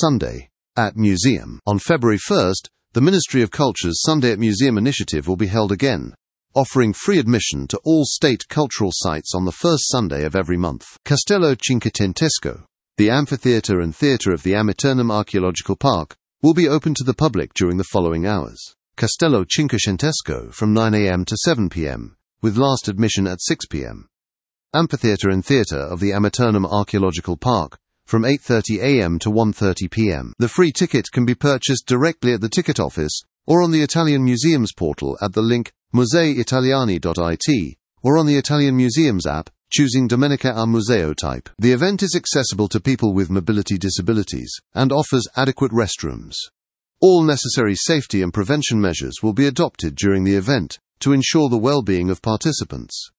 Sunday at Museum. On February 1st, the Ministry of Culture's Sunday at Museum initiative will be held again, offering free admission to all state cultural sites on the first Sunday of every month. Castello Cinquecentesco, the amphitheatre and theatre of the Amiternum Archaeological Park, will be open to the public during the following hours. Castello Cinquecentesco from 9 a.m. to 7 p.m, with last admission at 6 p.m. Amphitheatre and Theatre of the Amiternum Archaeological Park from 8:30 a.m. to 1:30 p.m. The free ticket can be purchased directly at the ticket office or on the Italian Museums portal at the link museiitaliani.it or on the Italian Museums app, choosing Domenica al Museo type. The event is accessible to people with mobility disabilities and offers adequate restrooms. All necessary safety and prevention measures will be adopted during the event to ensure the well-being of participants.